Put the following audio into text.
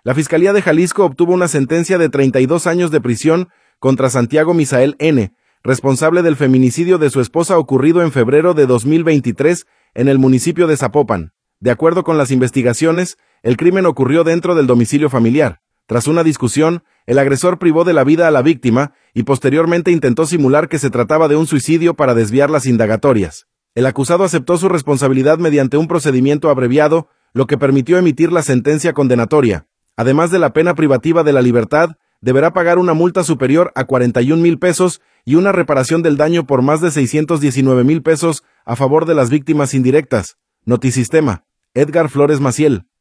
La Fiscalía de Jalisco obtuvo una sentencia de 32 años de prisión contra Santiago Misael N., responsable del feminicidio de su esposa ocurrido en febrero de 2023 en el municipio de Zapopan. De acuerdo con las investigaciones, el crimen ocurrió dentro del domicilio familiar. Tras una discusión, el agresor privó de la vida a la víctima y posteriormente intentó simular que se trataba de un suicidio para desviar las indagatorias. El acusado aceptó su responsabilidad mediante un procedimiento abreviado, lo que permitió emitir la sentencia condenatoria. Además de la pena privativa de la libertad, deberá pagar una multa superior a 41,000 pesos y una reparación del daño por más de 619,000 pesos a favor de las víctimas indirectas. Notisistema. Edgar Flores Maciel.